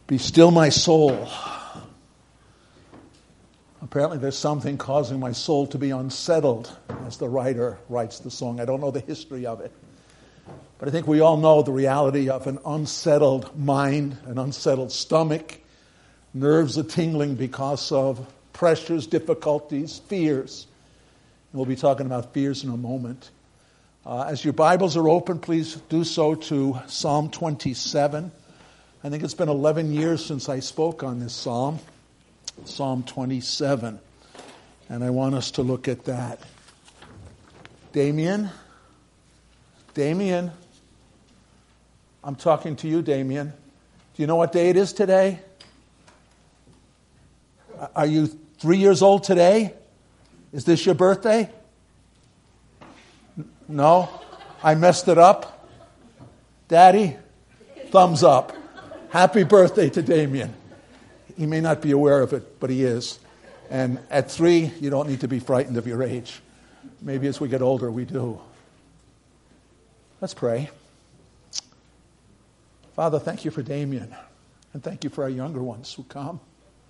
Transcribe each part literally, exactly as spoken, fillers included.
Be still my soul. Apparently there's something causing my soul to be unsettled, as the writer writes the song. I don't know the history of it. But I think we all know the reality of an unsettled mind, an unsettled stomach, nerves are tingling because of pressures, difficulties, fears. And we'll be talking about fears in a moment. Uh, as your Bibles are open, please do so to Psalm twenty-seven. I think it's been eleven years since I spoke on this psalm, Psalm twenty-seven. And I want us to look at that. Damien? Damien? I'm talking to you, Damien. Do you know what day it is today? Are you three years old today? Is this your birthday? No? I messed it up? Daddy? Thumbs up. Happy birthday to Damien. He may not be aware of it, but he is. And at three, you don't need to be frightened of your age. Maybe as we get older, we do. Let's pray. Father, thank you for Damien. And thank you for our younger ones who come.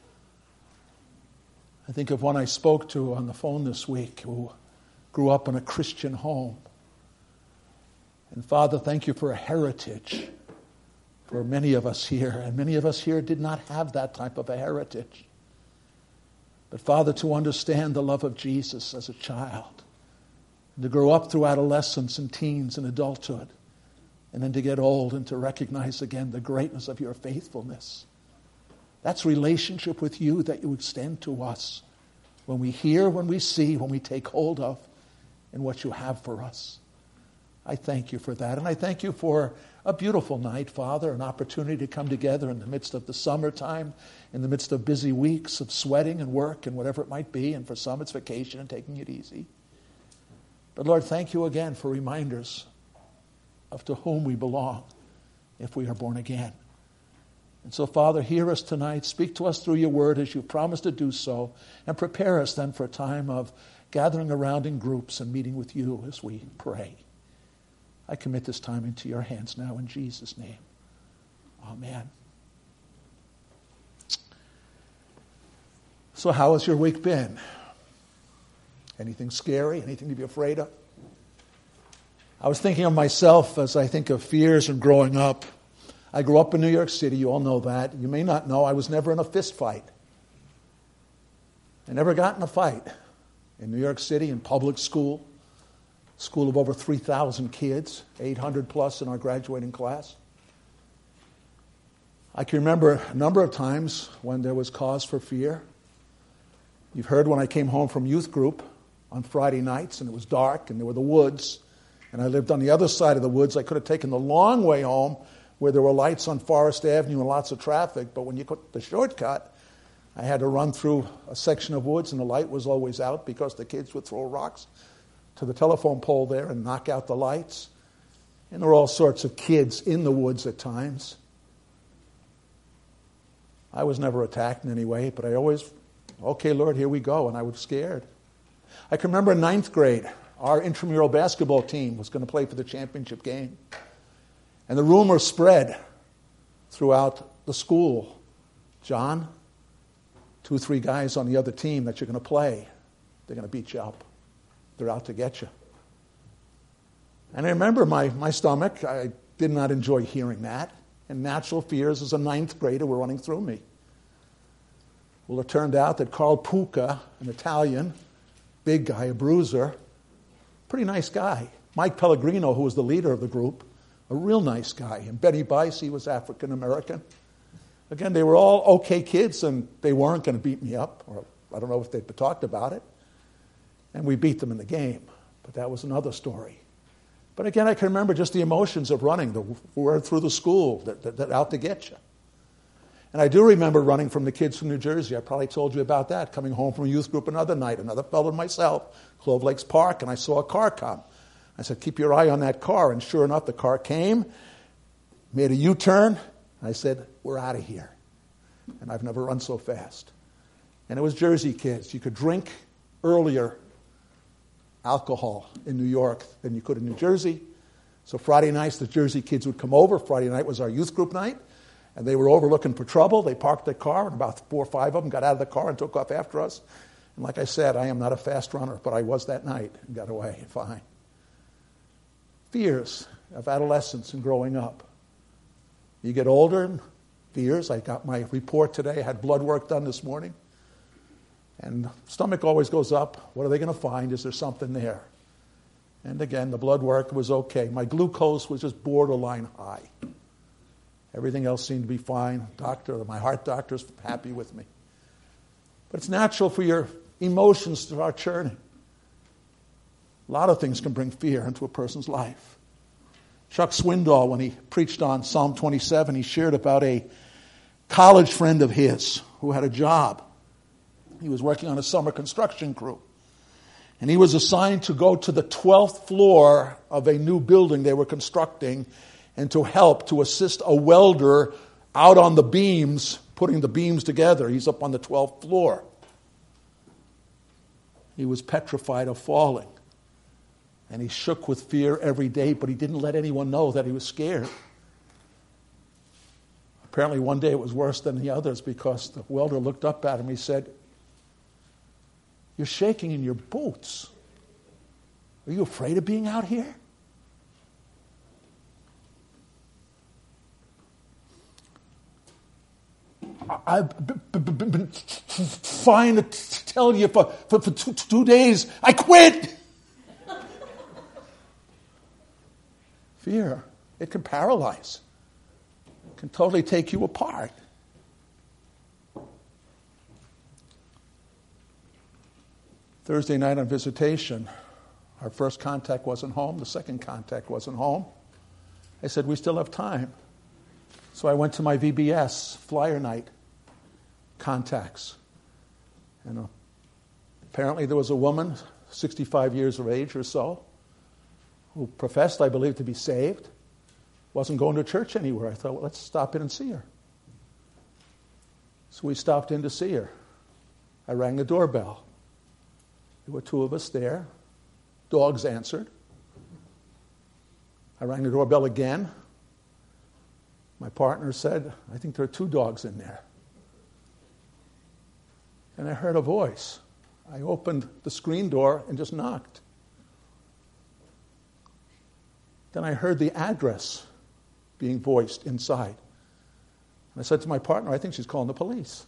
I think of one I spoke to on the phone this week who grew up in a Christian home. And Father, thank you for a heritage for many of us here. And many of us here did not have that type of a heritage. But Father, to understand the love of Jesus as a child, and to grow up through adolescence and teens and adulthood, and then to get old and to recognize again the greatness of your faithfulness. That's relationship with you that you extend to us when we hear, when we see, when we take hold of, and what you have for us. I thank you for that. And I thank you for a beautiful night, Father, an opportunity to come together in the midst of the summertime, in the midst of busy weeks of sweating and work and whatever it might be, and for some it's vacation and taking it easy. But Lord, thank you again for reminders of to whom we belong if we are born again. And so, Father, hear us tonight. Speak to us through your word as you promised to do so, and prepare us then for a time of gathering around in groups and meeting with you as we pray. I commit this time into your hands now in Jesus' name. Amen. So how has your week been? Anything scary? Anything to be afraid of? I was thinking of myself as I think of fears and growing up. I grew up in New York City. You all know that. You may not know I was never in a fist fight. I never got in a fight in New York City in public school. School of over three thousand kids, eight hundred plus in our graduating class. I can remember a number of times when there was cause for fear. You've heard when I came home from youth group on Friday nights and it was dark and there were the woods and I lived on the other side of the woods. I could have taken the long way home where there were lights on Forest Avenue and lots of traffic, but when you took the shortcut, I had to run through a section of woods and the light was always out because the kids would throw rocks to the telephone pole there and knock out the lights. And there were all sorts of kids in the woods at times. I was never attacked in any way, but I always, okay, Lord, here we go, and I was scared. I can remember in ninth grade, our intramural basketball team was going to play for the championship game. And the rumor spread throughout the school. John, two or three guys on the other team that you're going to play, they're going to beat you up. They're out to get you. And I remember my, my stomach, I did not enjoy hearing that. And natural fears as a ninth grader were running through me. Well, it turned out that Carl Puca, an Italian, big guy, a bruiser, pretty nice guy. Mike Pellegrino, who was the leader of the group, a real nice guy. And Benny Bice, he was African American. Again, they were all okay kids, and they weren't going to beat me up. Or I don't know if they'd talked about it. And we beat them in the game. But that was another story. But again, I can remember just the emotions of running, the word through the school, that, that, that out to get you. And I do remember running from the kids from New Jersey. I probably told you about that, coming home from a youth group another night, another fellow and myself, Clove Lakes Park, and I saw a car come. I said, keep your eye on that car. And sure enough, the car came, made a U-turn. I said, we're out of here. And I've never run so fast. And it was Jersey kids. You could drink earlier alcohol in New York than you could in New Jersey. So Friday nights, the Jersey kids would come over. Friday night was our youth group night. And they were over looking for trouble. They parked their car, and about four or five of them got out of the car and took off after us. And like I said, I am not a fast runner, but I was that night and got away fine. Fears of adolescence and growing up. You get older, and fears. I got my report today. I had blood work done this morning. And stomach always goes up. What are they going to find? Is there something there? And again, the blood work was okay. My glucose was just borderline high. Everything else seemed to be fine. Doctor, my heart doctor's happy with me. But it's natural for your emotions to start churning. A lot of things can bring fear into a person's life. Chuck Swindoll, when he preached on Psalm twenty-seven, he shared about a college friend of his who had a job. He was working on a summer construction crew. And he was assigned to go to the twelfth floor of a new building they were constructing and to help, to assist a welder out on the beams, putting the beams together. He's up on the twelfth floor. He was petrified of falling. And he shook with fear every day, but he didn't let anyone know that he was scared. Apparently one day it was worse than the others because the welder looked up at him. He said, "You're shaking in your boots. Are you afraid of being out here?" I've been trying to tell you for, for, for two, two days, I quit. Fear, it can paralyze. It can totally take you apart. Thursday night on visitation, our first contact wasn't home. The second contact wasn't home. I said, we still have time. So I went to my V B S flyer night contacts. And uh, apparently there was a woman, sixty-five years of age or so, who professed, I believe, to be saved. Wasn't going to church anywhere. I thought, well, let's stop in and see her. So we stopped in to see her. I rang the doorbell. There were two of us there. Dogs answered. I rang the doorbell again. My partner said, I think there are two dogs in there. And I heard a voice. I opened the screen door and just knocked. Then I heard the address being voiced inside. And I said to my partner, I think she's calling the police.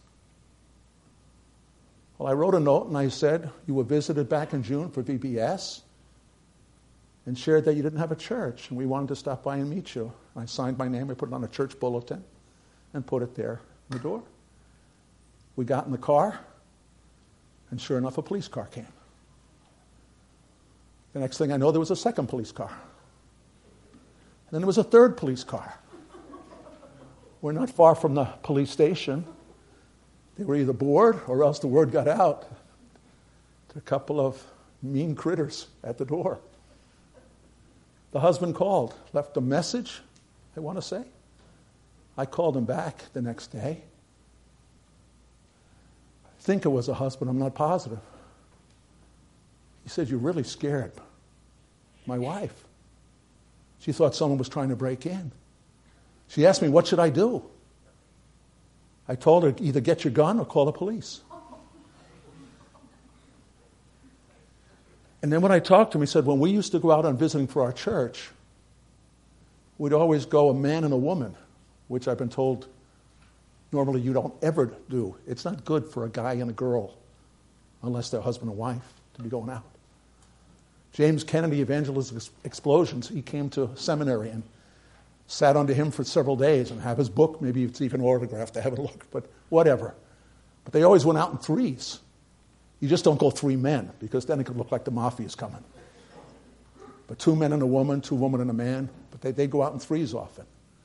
Well, I wrote a note and I said, you were visited back in June for V B S and shared that you didn't have a church and we wanted to stop by and meet you. I signed my name, I put it on a church bulletin and put it there in the door. We got in the car and sure enough, a police car came. The next thing I know, there was a second police car. And then there was a third police car. We're not far from the police station. They were either bored or else the word got out to a couple of mean critters at the door. The husband called, left a message, I want to say. I called him back the next day. I think it was a husband, I'm not positive. He said, you're really scared. My wife. She thought someone was trying to break in. She asked me, what should I do? I told her, either get your gun or call the police. And then when I talked to him, he said, when we used to go out on visiting for our church, we'd always go a man and a woman, which I've been told normally you don't ever do. It's not good for a guy and a girl, unless they're husband and wife, to be going out. James Kennedy, Evangelist Explosions, he came to seminary and sat under him for several days and have his book. Maybe it's even autographed. I haven't looked, but whatever. But they always went out in threes. You just don't go three men, because then it could look like the mafia's coming. But two men and a woman, two women and a man, but they, they go out in threes often.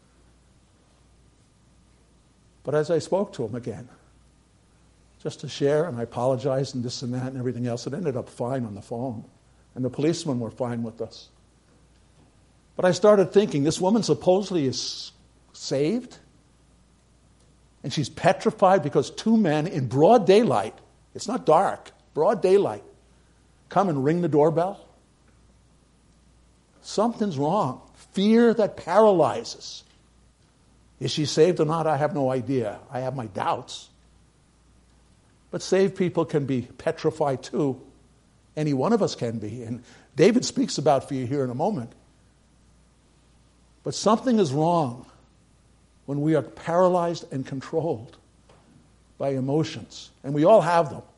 But as I spoke to him again, just to share, and I apologized and this and that and everything else, it ended up fine on the phone. And the policemen were fine with us. But I started thinking, this woman supposedly is saved, and she's petrified because two men in broad daylight, it's not dark, broad daylight, come and ring the doorbell. Something's wrong. Fear that paralyzes. Is she saved or not? I have no idea. I have my doubts. But saved people can be petrified too. Any one of us can be. And David speaks about fear here in a moment. But something is wrong when we are paralyzed and controlled by emotions. And we all have them.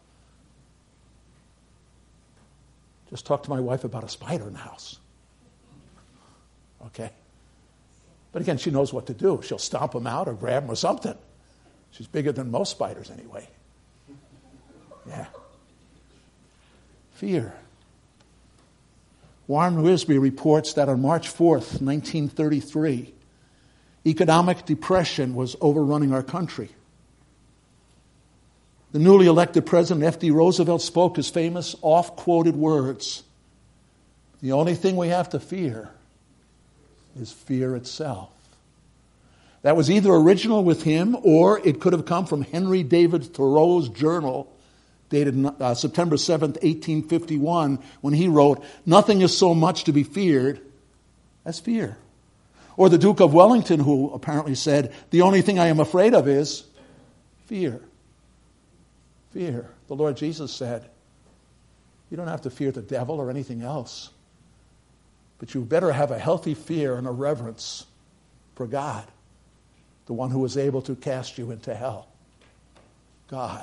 Just talked to my wife about a spider in the house. Okay? But again, she knows what to do. She'll stomp him out or grab him or something. She's bigger than most spiders anyway. Yeah. Fear. Warren Wiersbe reports that on March fourth, nineteen thirty-three, economic depression was overrunning our country. The newly elected President F D Roosevelt spoke his famous oft-quoted words, "The only thing we have to fear is fear itself." That was either original with him or it could have come from Henry David Thoreau's journal dated uh, September seventh, eighteen fifty-one, when he wrote, "Nothing is so much to be feared as fear." Or the Duke of Wellington, who apparently said, "The only thing I am afraid of is fear." Fear. The Lord Jesus said, you don't have to fear the devil or anything else, but you better have a healthy fear and a reverence for God, the one who is able to cast you into hell. God.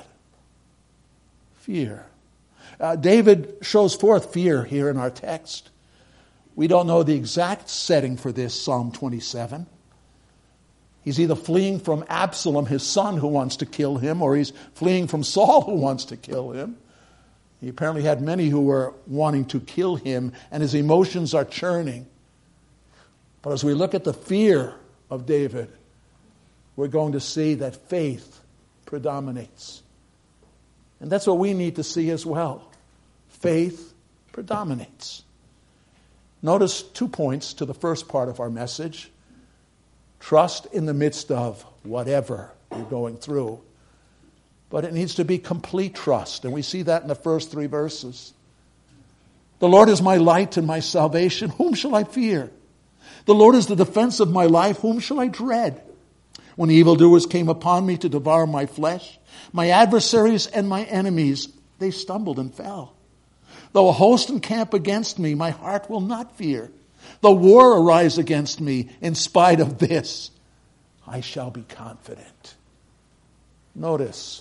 Fear. Uh, David shows forth fear here in our text. We don't know the exact setting for this Psalm twenty-seven. He's either fleeing from Absalom, his son, who wants to kill him, or he's fleeing from Saul, who wants to kill him. He apparently had many who were wanting to kill him, and his emotions are churning. But as we look at the fear of David, we're going to see that faith predominates. And that's what we need to see as well. Faith predominates. Notice two points to the first part of our message. Trust in the midst of whatever you're going through. But it needs to be complete trust. And we see that in the first three verses. The Lord is my light and my salvation. Whom shall I fear? The Lord is the defense of my life. Whom shall I dread? When evildoers came upon me to devour my flesh, my adversaries and my enemies, they stumbled and fell. Though a host encamp against me, my heart will not fear. Though war arise against me, in spite of this, I shall be confident. Notice,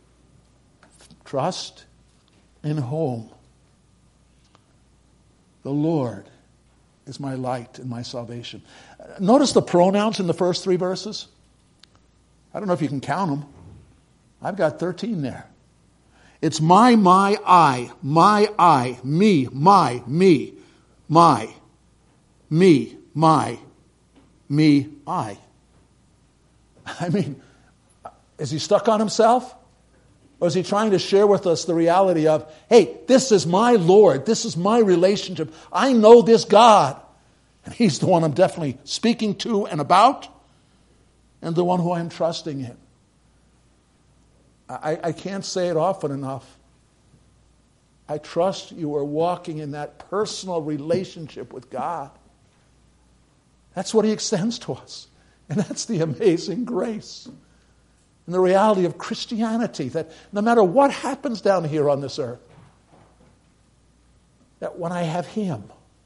trust in whom? The Lord is my light and my salvation. Notice the pronouns in the first three verses. I don't know if you can count them. I've got thirteen there. It's my, my, I, my, I, me, my, me, my, me, my, me, I. I mean, is he stuck on himself? Or is he trying to share with us the reality of, hey, this is my Lord, this is my relationship. I know this God. And he's the one I'm definitely speaking to and about, and the one who I'm trusting in. I, I can't say it often enough. I trust you are walking in that personal relationship with God. That's what he extends to us. And that's the amazing grace. And the reality of Christianity, that no matter what happens down here on this earth, that when I have him,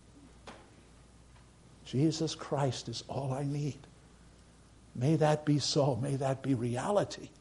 Jesus Christ is all I need. May that be so. May that be reality.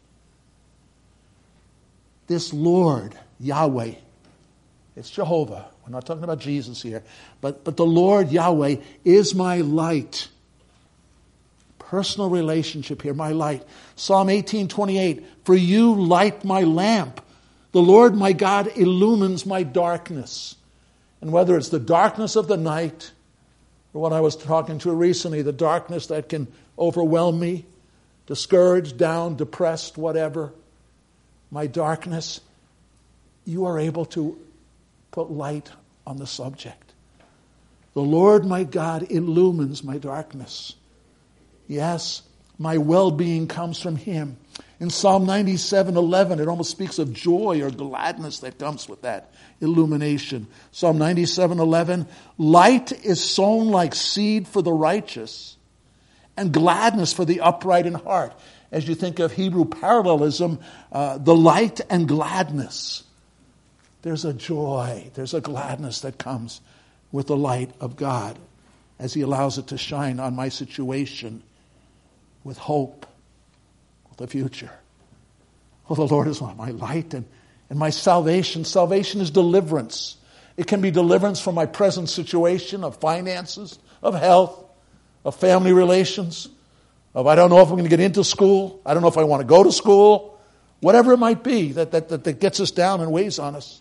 This Lord, Yahweh, it's Jehovah. We're not talking about Jesus here. But, but the Lord, Yahweh, is my light. Personal relationship here, my light. Psalm eighteen twenty-eight, for you light my lamp. The Lord my God illumines my darkness. And whether it's the darkness of the night, or what I was talking to recently, the darkness that can overwhelm me, discouraged, down, depressed, whatever, my darkness, you are able to put light on the subject. The Lord my God illumines my darkness. Yes, my well-being comes from him. In Psalm ninety-seven eleven, it almost speaks of joy or gladness that comes with that illumination. Psalm ninety-seven eleven, light is sown like seed for the righteous, and gladness for the upright in heart. As you think of Hebrew parallelism, uh, the light and gladness. There's a joy, there's a gladness that comes with the light of God as he allows it to shine on my situation with hope, with the future. Oh, the Lord is my light and, and my salvation. Salvation is deliverance. It can be deliverance from my present situation of finances, of health, of family relations, of I don't know if I'm going to get into school, I don't know if I want to go to school, whatever it might be that, that, that, that gets us down and weighs on us.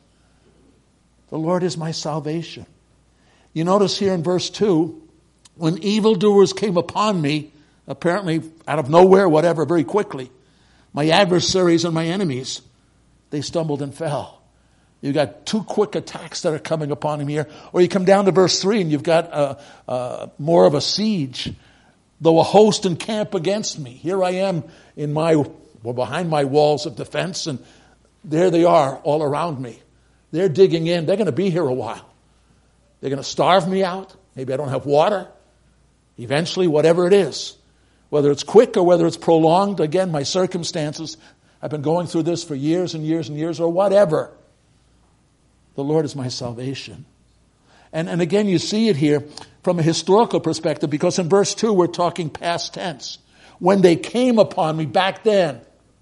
The Lord is my salvation. You notice here in verse two, when evildoers came upon me, apparently out of nowhere, whatever, very quickly, my adversaries and my enemies, they stumbled and fell. You've got two quick attacks that are coming upon him here. Or you come down to verse three and you've got uh, uh, more of a siege. Though a host encamp against me. Here I am in my, well, behind my walls of defense, and there they are all around me. They're digging in. They're going to be here a while. They're going to starve me out. Maybe I don't have water. Eventually, whatever it is, whether it's quick or whether it's prolonged, again, my circumstances, I've been going through this for years and years and years, or whatever. The Lord is my salvation. And, and again, you see it here from a historical perspective, because in verse two, we're talking past tense. When they came upon me back then,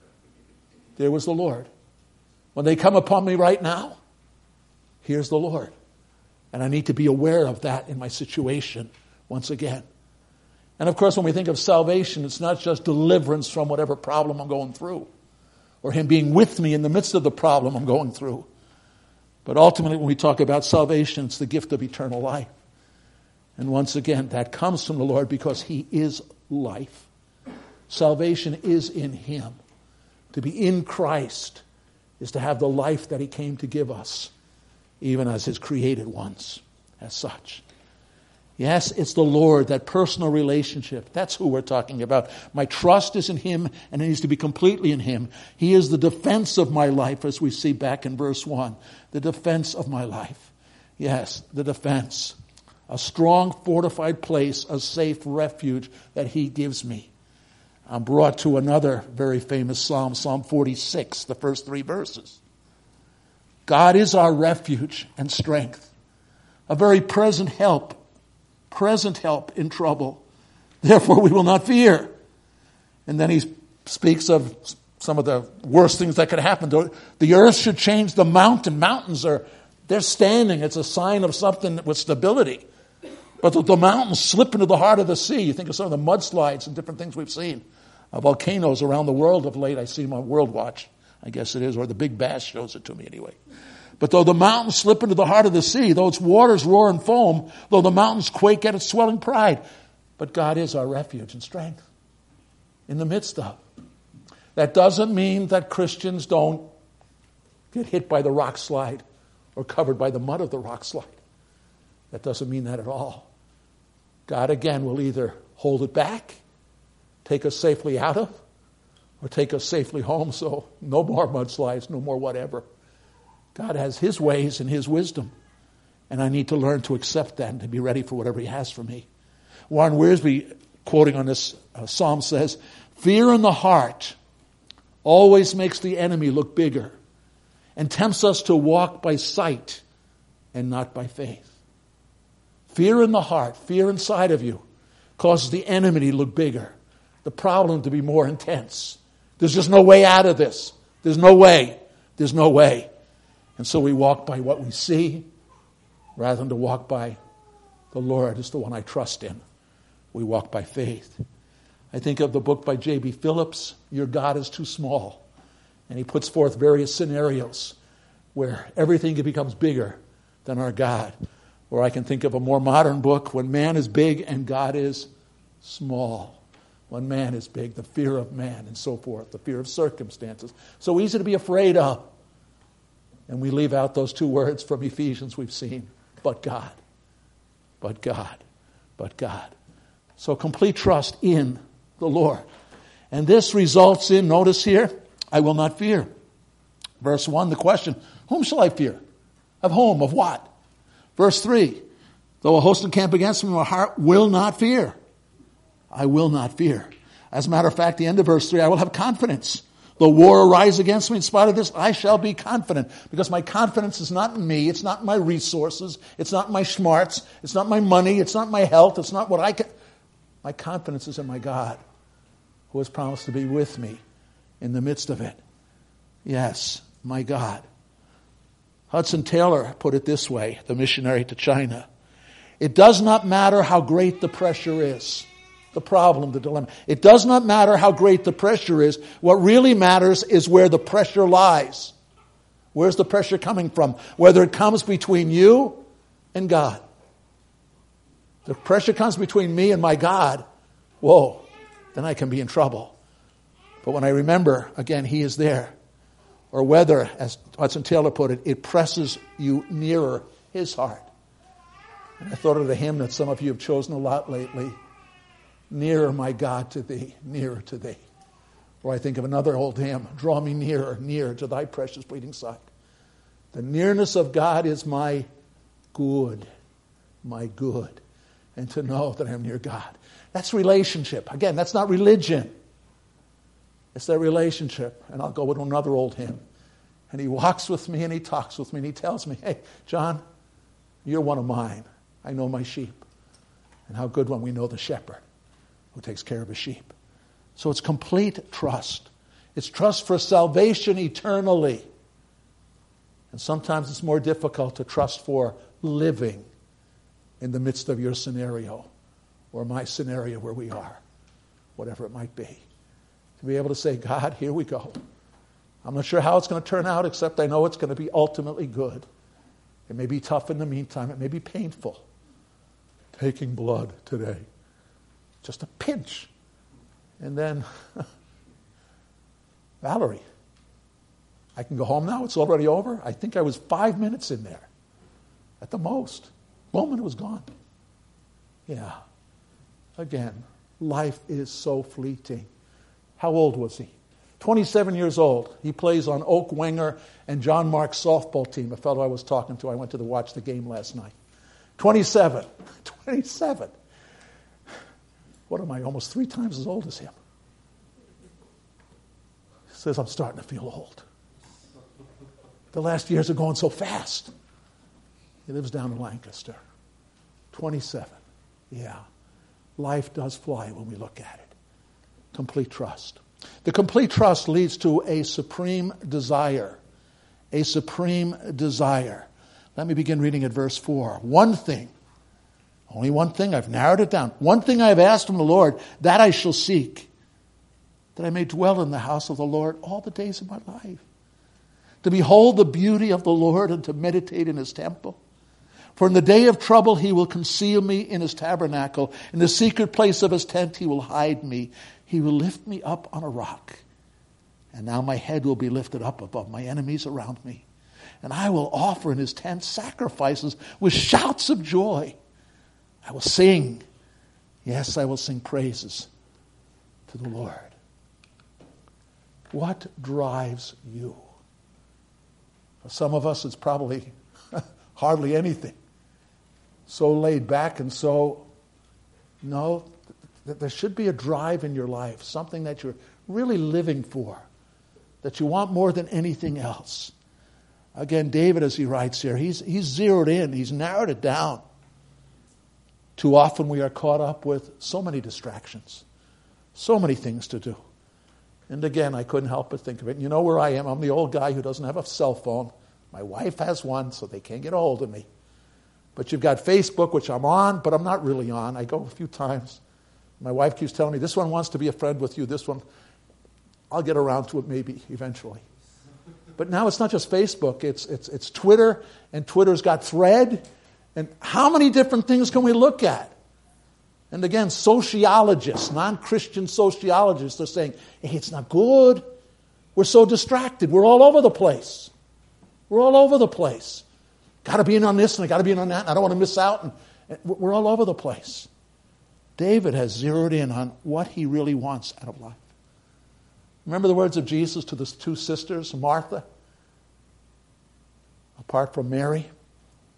there was the Lord. When they come upon me right now, here's the Lord. And I need to be aware of that in my situation once again. And of course, when we think of salvation, it's not just deliverance from whatever problem I'm going through, or him being with me in the midst of the problem I'm going through. But ultimately, when we talk about salvation, it's the gift of eternal life. And once again, that comes from the Lord because he is life. Salvation is in him. To be in Christ is to have the life that he came to give us, even as his created ones, as such. Yes, it's the Lord, that personal relationship. That's who we're talking about. My trust is in him, and it needs to be completely in him. He is the defense of my life, as we see back in verse one. The defense of my life. Yes, the defense. A strong, fortified place, a safe refuge that he gives me. I'm brought to another very famous psalm, Psalm forty-six, the first three verses. God is our refuge and strength, a very present help. Present help in trouble. Therefore we will not fear. And then he speaks of some of the worst things that could happen. The earth should change the mountain. Mountains are, they're standing. It's a sign of something with stability. But the, the mountains slip into the heart of the sea. You think of some of the mudslides and different things we've seen. Uh, volcanoes around the world of late. I see them on World Watch, I guess it is, or the Big Bass shows it to me anyway. But though the mountains slip into the heart of the sea, though its waters roar and foam, though the mountains quake at its swelling pride, but God is our refuge and strength in the midst of. That doesn't mean that Christians don't get hit by the rock slide or covered by the mud of the rock slide. That doesn't mean that at all. God, again, will either hold it back, take us safely out of, or take us safely home, so no more mudslides, no more whatever. God has his ways and his wisdom. And I need to learn to accept that and to be ready for whatever he has for me. Warren Wiersbe, quoting on this uh, psalm, says, fear in the heart always makes the enemy look bigger and tempts us to walk by sight and not by faith. Fear in the heart, fear inside of you, causes the enemy to look bigger, the problem to be more intense. There's just no way out of this. There's no way. There's no way. And so we walk by what we see rather than to walk by the Lord is the one I trust in. We walk by faith. I think of the book by J B Phillips, Your God is Too Small. And he puts forth various scenarios where everything becomes bigger than our God. Or I can think of a more modern book, When Man is Big and God is Small. When man is big, the fear of man and so forth, the fear of circumstances. So easy to be afraid of. And we leave out those two words from Ephesians we've seen. But God. But God. But God. So complete trust in the Lord. And this results in, notice here, I will not fear. Verse one, the question, whom shall I fear? Of whom? Of what? Verse three, though a host encamp against me, my heart will not fear. I will not fear. As a matter of fact, the end of verse three, I will have confidence. Though war arise against me, in spite of this, I shall be confident. Because my confidence is not in me. It's not in my resources. It's not in my smarts. It's not my money. It's not my health. It's not what I can. My confidence is in my God, who has promised to be with me in the midst of it. Yes, my God. Hudson Taylor put it this way, the missionary to China. It does not matter how great the pressure is. The problem, the dilemma. It does not matter how great the pressure is. What really matters is where the pressure lies. Where's the pressure coming from? Whether it comes between you and God. The pressure comes between me and my God. Whoa, then I can be in trouble. But when I remember, again, He is there. Or whether, as Hudson Taylor put it, it presses you nearer His heart. And I thought of the hymn that some of you have chosen a lot lately. Nearer, my God, to Thee, nearer to Thee. Or I think of another old hymn, draw me nearer, nearer to Thy precious bleeding side. The nearness of God is my good, my good. And to know that I'm near God. That's relationship. Again, that's not religion. It's that relationship. And I'll go with another old hymn. And He walks with me and He talks with me and He tells me, hey, John, you're one of mine. I know my sheep. And how good when we know the shepherd who takes care of his sheep. So it's complete trust. It's trust for salvation eternally. And sometimes it's more difficult to trust for living in the midst of your scenario or my scenario where we are, whatever it might be. To be able to say, God, here we go. I'm not sure how it's going to turn out, except I know it's going to be ultimately good. It may be tough in the meantime. It may be painful. Taking blood today. Just a pinch. And then, Valerie, I can go home now? It's already over? I think I was five minutes in there. At the most. Moment it was gone. Yeah. Again, life is so fleeting. How old was he? twenty-seven years old. He plays on Oak Wenger and John Mark's softball team, a fellow I was talking to. I went to the, watch the game last night. twenty-seven. twenty-seven. What am I, almost three times as old as him? He says, I'm starting to feel old. The last years are going so fast. He lives down in Lancaster. twenty-seven. Yeah. Life does fly when we look at it. Complete trust. The complete trust leads to a supreme desire. A supreme desire. Let me begin reading at verse four. One thing. Only one thing. I've narrowed it down. One thing I have asked from the Lord, that I shall seek. That I may dwell in the house of the Lord all the days of my life. To behold the beauty of the Lord and to meditate in His temple. For in the day of trouble He will conceal me in His tabernacle. In the secret place of His tent He will hide me. He will lift me up on a rock. And now my head will be lifted up above my enemies around me. And I will offer in His tent sacrifices with shouts of joy. I will sing. Yes, I will sing praises to the Lord. What drives you? For some of us, it's probably hardly anything. So laid back and so, no, th- there should be a drive in your life, something that you're really living for, that you want more than anything else. Again, David, as he writes here, he's, he's zeroed in, he's narrowed it down. Too often we are caught up with so many distractions, so many things to do. And again, I couldn't help but think of it. And you know where I am. I'm the old guy who doesn't have a cell phone. My wife has one, so they can't get a hold of me. But you've got Facebook, which I'm on, but I'm not really on. I go a few times. My wife keeps telling me, this one wants to be a friend with you. This one, I'll get around to it maybe eventually. But now it's not just Facebook. It's, it's, it's Twitter, and Twitter's got Thread. And how many different things can we look at? And again, sociologists, non-Christian sociologists are saying, hey, it's not good. We're so distracted. We're all over the place. We're all over the place. Got to be in on this and I got to be in on that. And I don't want to miss out. And, and we're all over the place. David has zeroed in on what he really wants out of life. Remember the words of Jesus to the two sisters, Martha, apart from Mary?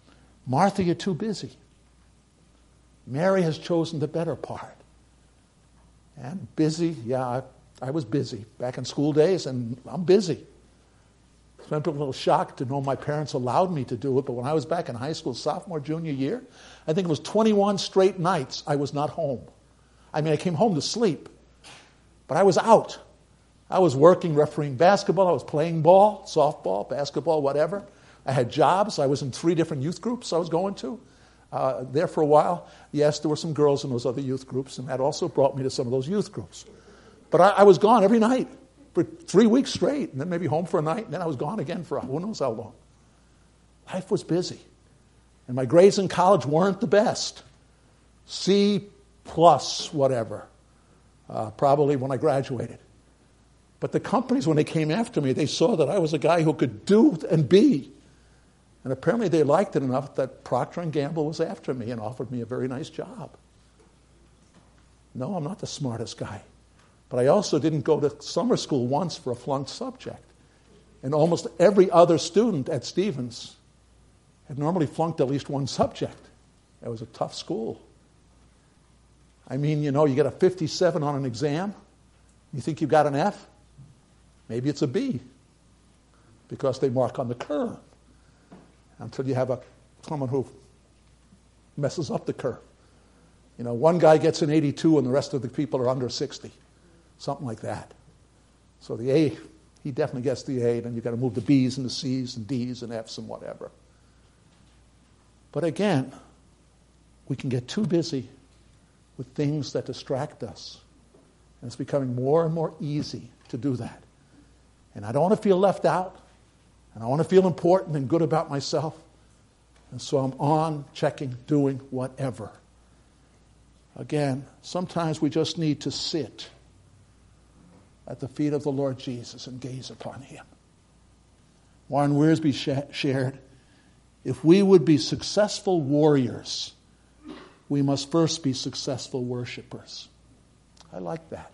Martha, you're too busy. Mary has chosen the better part. And busy, yeah, I, I was busy back in school days, and I'm busy. I'm a little shocked to know my parents allowed me to do it, but when I was back in high school, sophomore, junior year, I think it was twenty-one straight nights I was not home. I mean, I came home to sleep, but I was out. I was working, refereeing basketball, I was playing ball, softball, basketball, whatever. I had jobs. I was in three different youth groups I was going to. Uh, there for a while, yes, there were some girls in those other youth groups, and that also brought me to some of those youth groups. But I, I was gone every night for three weeks straight, and then maybe home for a night, and then I was gone again for who knows how long. Life was busy. And my grades in college weren't the best. C plus whatever, uh, probably when I graduated. But the companies, when they came after me, they saw that I was a guy who could do and be. And apparently they liked it enough that Procter and Gamble was after me and offered me a very nice job. No, I'm not the smartest guy. But I also didn't go to summer school once for a flunked subject. And almost every other student at Stevens had normally flunked at least one subject. It was a tough school. I mean, you know, you get a fifty-seven on an exam. You think you've got an F? Maybe it's a B. Because they mark on the curve. Until you have a someone who messes up the curve. You know, one guy gets an eighty-two and the rest of the people are under sixty. Something like that. So the A, he definitely gets the A, then you've got to move the B's and the C's and D's and F's and whatever. But again, we can get too busy with things that distract us. And it's becoming more and more easy to do that. And I don't want to feel left out. And I want to feel important and good about myself. And so I'm on, checking, doing whatever. Again, sometimes we just need to sit at the feet of the Lord Jesus and gaze upon him. Warren Wiersbe sh- shared, if we would be successful warriors, we must first be successful worshipers. I like that.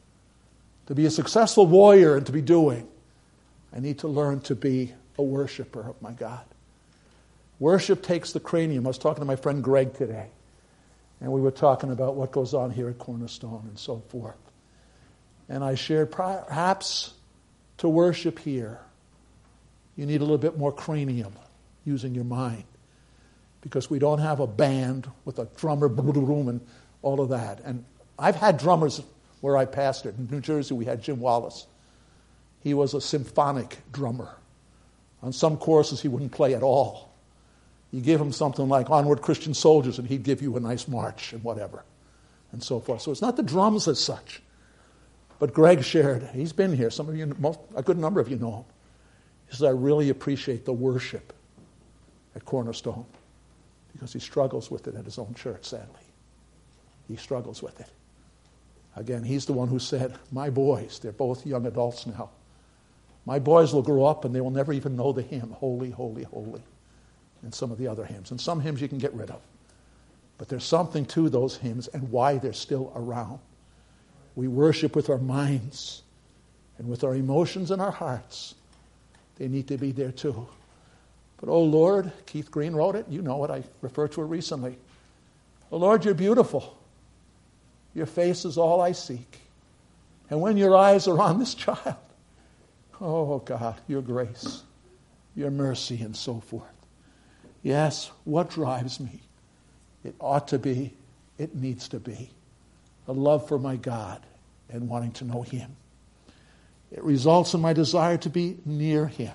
To be a successful warrior and to be doing, I need to learn to be a worshiper of my God. Worship takes the cranium. I was talking to my friend Greg today, and we were talking about what goes on here at Cornerstone and so forth. And I shared, perhaps to worship here, you need a little bit more cranium using your mind, because we don't have a band with a drummer, boom, and all of that. And I've had drummers where I pastored. In New Jersey, we had Jim Wallace. He was a symphonic drummer. On some courses, he wouldn't play at all. You give him something like Onward Christian Soldiers, and he'd give you a nice march and whatever, and so forth. So it's not the drums as such. But Greg shared, he's been here. Some of you, most, a good number of you know him. He says, I really appreciate the worship at Cornerstone, because he struggles with it at his own church, sadly. He struggles with it. Again, he's the one who said, my boys, they're both young adults now, my boys will grow up and they will never even know the hymn, Holy, Holy, Holy, and some of the other hymns. And some hymns you can get rid of. But there's something to those hymns and why they're still around. We worship with our minds and with our emotions and our hearts. They need to be there too. But oh Lord, Keith Green wrote it. You know it. I referred to it recently. Oh Lord, you're beautiful. Your face is all I seek. And when your eyes are on this child, oh God, your grace, your mercy, and so forth. Yes, what drives me? It ought to be, it needs to be, a love for my God and wanting to know him. It results in my desire to be near him.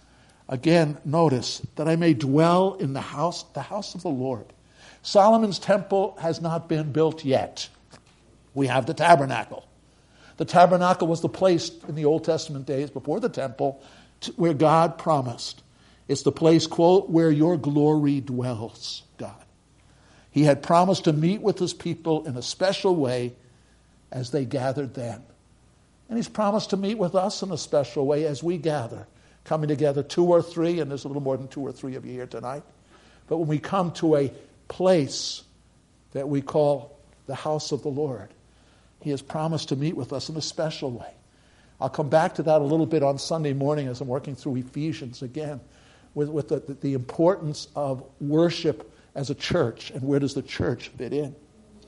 Again, notice that I may dwell in the house, the house of the Lord. Solomon's temple has not been built yet. We have the tabernacle. The tabernacle was the place in the Old Testament days before the temple to, where God promised. It's the place, quote, where your glory dwells, God. He had promised to meet with his people in a special way as they gathered then. And he's promised to meet with us in a special way as we gather, coming together two or three, and there's a little more than two or three of you here tonight. But when we come to a place that we call the house of the Lord, he has promised to meet with us in a special way. I'll come back to that a little bit on Sunday morning as I'm working through Ephesians again, with, with the, the importance of worship as a church, and where does the church fit in.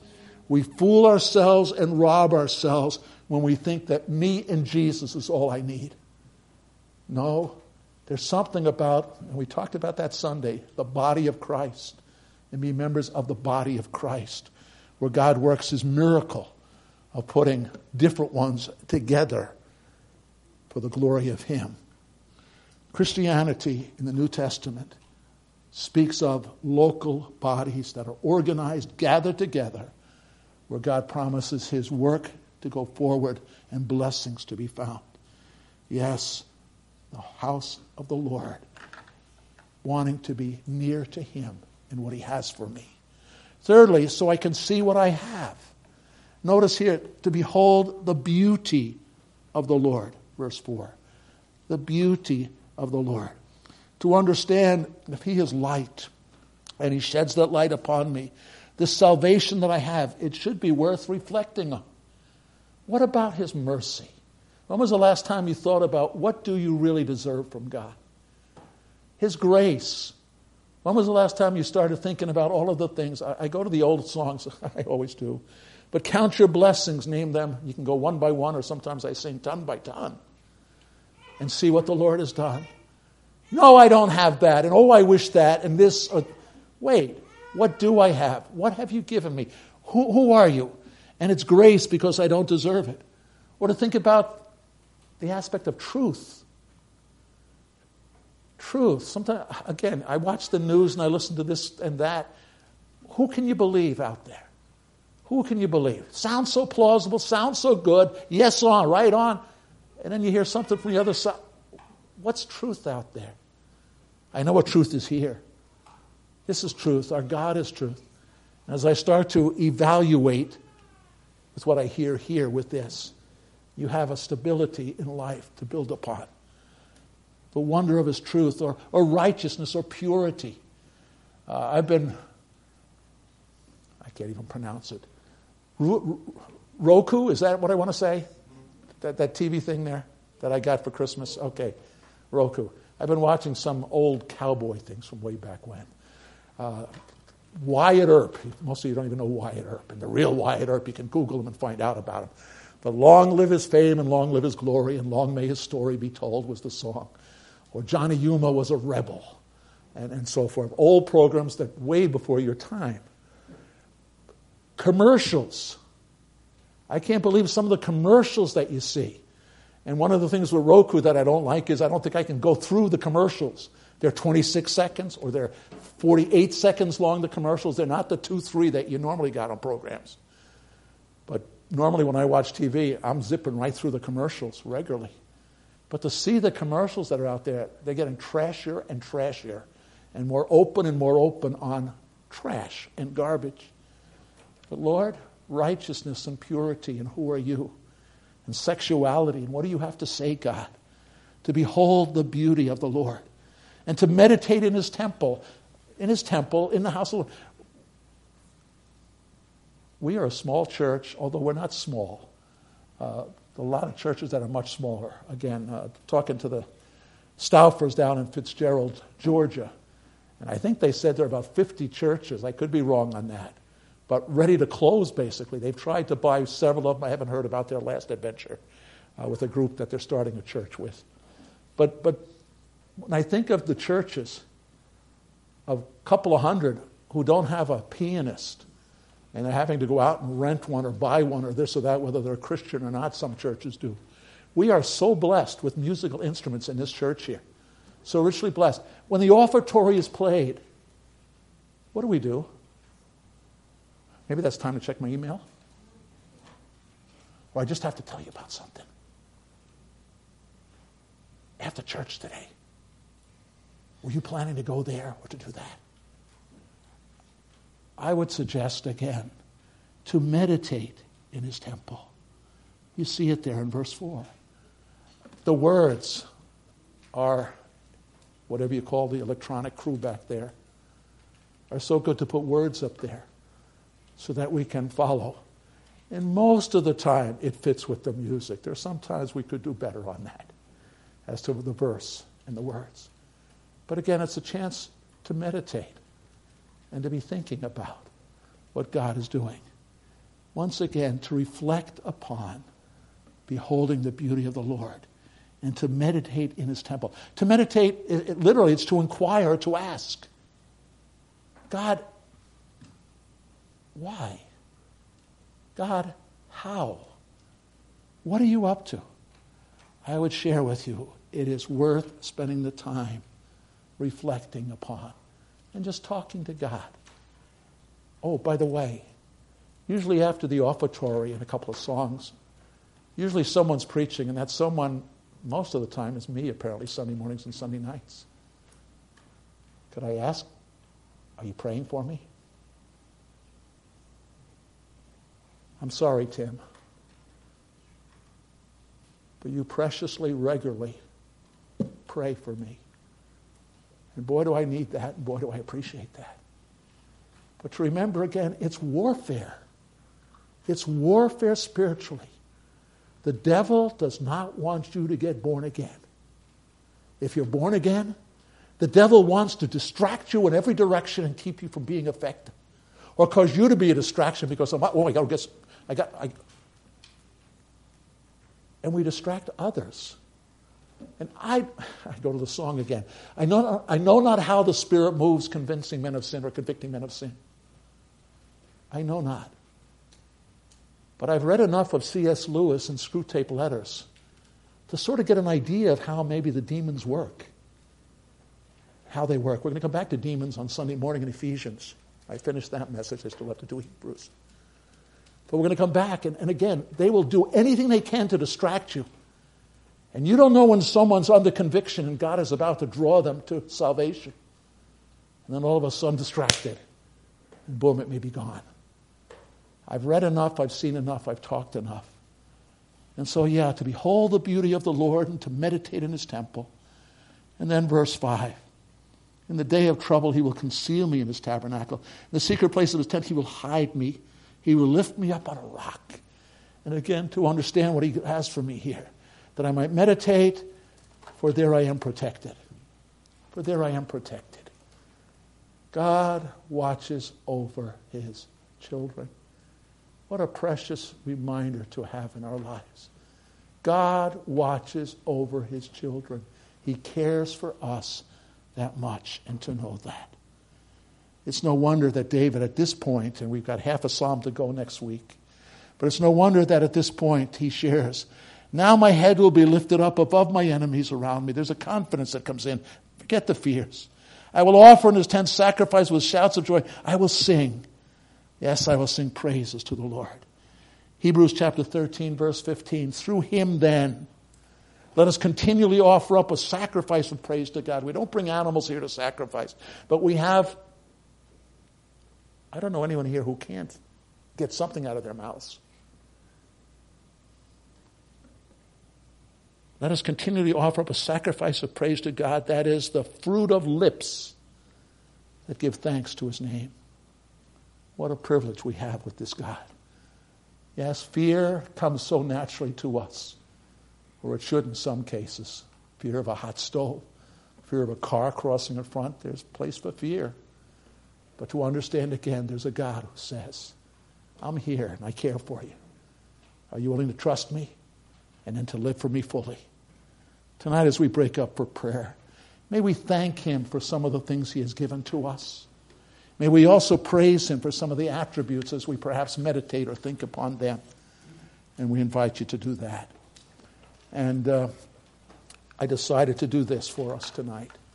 We fool ourselves and rob ourselves when we think that me and Jesus is all I need. No, there's something about, and we talked about that Sunday, the body of Christ, and be members of the body of Christ, where God works his miracle of putting different ones together for the glory of him. Christianity in the New Testament speaks of local bodies that are organized, gathered together, where God promises his work to go forward and blessings to be found. Yes, the house of the Lord, wanting to be near to him and what he has for me. Thirdly, so I can see what I have. Notice here, to behold the beauty of the Lord, verse four. The beauty of the Lord. To understand if he is light and he sheds that light upon me, this salvation that I have, it should be worth reflecting on. What about his mercy? When was the last time you thought about what do you really deserve from God? His grace. When was the last time you started thinking about all of the things? I, I go to the old songs, I always do. But count your blessings, name them. You can go one by one, or sometimes I sing ton by ton. And see what the Lord has done. No, I don't have that, and oh, I wish that, and this. Or, wait, what do I have? What have you given me? Who, who are you? And it's grace because I don't deserve it. Or to think about the aspect of truth. Truth. Sometimes, again, I watch the news and I listen to this and that. Who can you believe out there? Who can you believe? Sounds so plausible, sounds so good. Yes on, right on. And then you hear something from the other side. What's truth out there? I know what truth is here. This is truth. Our God is truth. And as I start to evaluate with what I hear here with this, you have a stability in life to build upon. The wonder of his truth, or, or righteousness, or purity. Uh, I've been, I can't even pronounce it. Ru- Roku, is that what I want to say? That, that T V thing there that I got for Christmas? Okay, Roku. I've been watching some old cowboy things from way back when. Uh, Wyatt Earp. Most of you don't even know Wyatt Earp. And the real Wyatt Earp, you can Google him and find out about him. But long live his fame and long live his glory and long may his story be told was the song. Or Johnny Yuma was a rebel and, and so forth. Old programs that way before your time. Commercials. I can't believe some of the commercials that you see. And one of the things with Roku that I don't like is I don't think I can go through the commercials. They're twenty-six seconds or they're forty-eight seconds long, the commercials. They're not the two, three that you normally got on programs. But normally when I watch T V, I'm zipping right through the commercials regularly. But to see the commercials that are out there, they're getting trashier and trashier and more open and more open on trash and garbage. But Lord, righteousness and purity, and who are you? And sexuality, and what do you have to say, God? To behold the beauty of the Lord and to meditate in his temple, in his temple, in the house of the Lord. We are a small church, although we're not small. Uh, a lot of churches that are much smaller. Again, uh, talking to the Stauffers down in Fitzgerald, Georgia, and I think they said there are about fifty churches. I could be wrong on that. But ready to close, basically. They've tried to buy several of them. I haven't heard about their last adventure uh, with a group that they're starting a church with. But but when I think of the churches, of a couple of hundred who don't have a pianist, and they're having to go out and rent one or buy one or this or that, whether they're Christian or not, some churches do. We are so blessed with musical instruments in this church here. So richly blessed. When the offertory is played, what do we do? Maybe that's time to check my email. Or I just have to tell you about something. After church today, were you planning to go there or to do that? I would suggest again to meditate in his temple. You see it there in verse four. The words are, whatever you call the electronic crew back there, are so good to put words up there so that we can follow. And most of the time, it fits with the music. There's sometimes we could do better on that as to the verse and the words. But again, it's a chance to meditate and to be thinking about what God is doing. once again, to reflect upon beholding the beauty of the Lord and to meditate in his temple. To meditate, it, it, literally, it's to inquire, to ask. God, why? God, how? What are you up to? I would share with you, it is worth spending the time reflecting upon and just talking to God. Oh, by the way, usually after the offertory and a couple of songs, usually someone's preaching, and that someone, most of the time, is me, apparently, Sunday mornings and Sunday nights. Could I ask, are you praying for me? I'm sorry, Tim. But you preciously, regularly pray for me. And boy, do I need that, and boy, do I appreciate that. But to remember again, it's warfare. It's warfare spiritually. The devil does not want you to get born again. If you're born again, the devil wants to distract you in every direction and keep you from being effective. Or cause you to be a distraction because, oh, I got to get, I got, I, and we distract others. And I, I go to the song again. I know, I know not how the Spirit moves, convincing men of sin or convicting men of sin. I know not. But I've read enough of C S Lewis and Screwtape Letters to sort of get an idea of how maybe the demons work. How they work. We're going to come back to demons on Sunday morning in Ephesians. I finished that message. I still have to do Hebrews. But we're going to come back, and, and again, they will do anything they can to distract you. And you don't know when someone's under conviction and God is about to draw them to salvation. And then all of a sudden distracted. And boom, it may be gone. I've read enough, I've seen enough, I've talked enough. And so, yeah, to behold the beauty of the Lord and to meditate in his temple. And then verse five. In the day of trouble, he will conceal me in his tabernacle. In the secret place of his tent, he will hide me. He will lift me up on a rock. And again, to understand what he has for me here. That I might meditate, for there I am protected. For there I am protected. God watches over his children. What a precious reminder to have in our lives. God watches over his children. He cares for us that much, and to know that. It's no wonder that David at this point, and we've got half a psalm to go next week, but it's no wonder that at this point he shares, now my head will be lifted up above my enemies around me. There's a confidence that comes in. Forget the fears. I will offer in his tent sacrifice with shouts of joy. I will sing. Yes, I will sing praises to the Lord. Hebrews chapter thirteen, verse fifteen. Through him then, let us continually offer up a sacrifice of praise to God. We don't bring animals here to sacrifice, but we have, I don't know anyone here who can't get something out of their mouths. Let us continually offer up a sacrifice of praise to God. That is the fruit of lips that give thanks to his name. What a privilege we have with this God. Yes, fear comes so naturally to us, or it should in some cases. Fear of a hot stove, fear of a car crossing in front. There's place for fear. But to understand again, there's a God who says, I'm here and I care for you. Are you willing to trust me? And then to live for me fully. Tonight as we break up for prayer, may we thank him for some of the things he has given to us. May we also praise him for some of the attributes as we perhaps meditate or think upon them. And we invite you to do that. And uh, I decided to do this for us tonight.